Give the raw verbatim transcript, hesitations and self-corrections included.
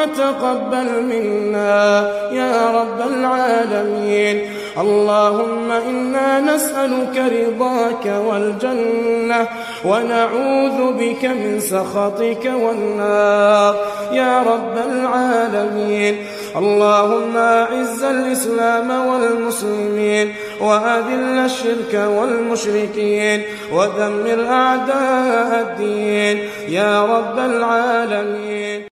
تقبل منا يا رب العالمين. اللهم إنا نسألك رضاك والجنة ونعوذ بك من سخطك والنار يا رب العالمين. اللهم أعز الإسلام والمسلمين وأذل الشرك والمشركين ودمر أعداء الدين يا رب العالمين.